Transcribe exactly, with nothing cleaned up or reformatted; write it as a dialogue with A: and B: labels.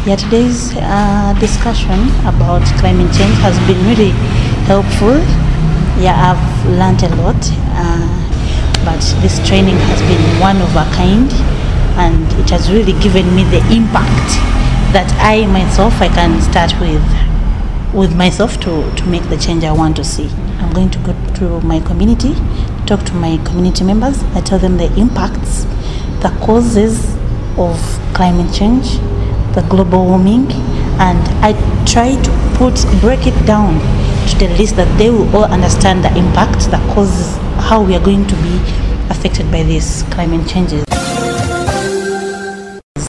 A: Yeah, today's uh, discussion about climate change has been really helpful. Yeah, I've learned a lot, uh, but this training has been one of a kind, and it has really given me the impact that I myself I can start with with myself to, to make the change I want to see. I'm going to go to my community, talk to my community members. I tell them the impacts, the causes of climate change, the global warming, and I try to put break it down to the list that they will all understand the impact, the causes, how we are going to be affected by these climate changes.